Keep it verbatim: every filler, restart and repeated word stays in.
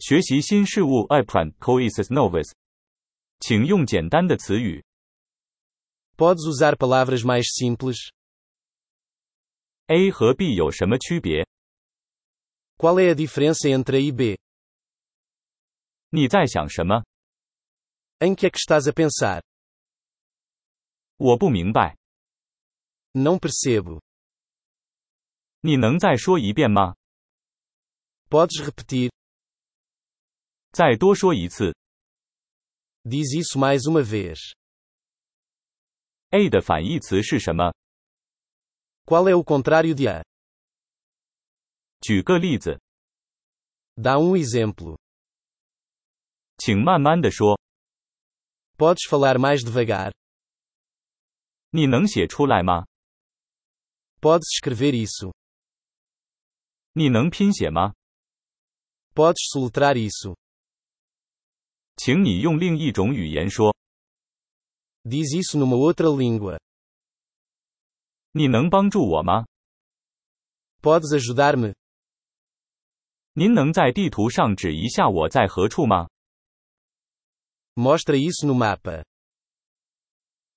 学习新事物 Aprende coisas novas. 请用简单的词语。 Podes usar palavras mais simples? A 和 B 有什么区别？ Qual é a diferença entre A e B? 你在想什么？ Em que é que estás a pensar? 我不明白。 Não percebo. 你能再说一遍吗？ Podes repetir? 再多说一次。 Diz isso mais uma vez. A 的反义词是什么？ Qual é o contrário de A? 举个例子。 Dá um exemplo. 请慢慢地说。 Podes falar mais devagar? 你能写出来吗？ Podes escrever isso? 你能拼写吗？ Podes soletrar isso? 请你用另一种语言说。 Diz isso numa outra língua. 你能帮助我吗？ Podes ajudar-me? 您能在地图上指一下我在何处吗？ Mostra isso no mapa.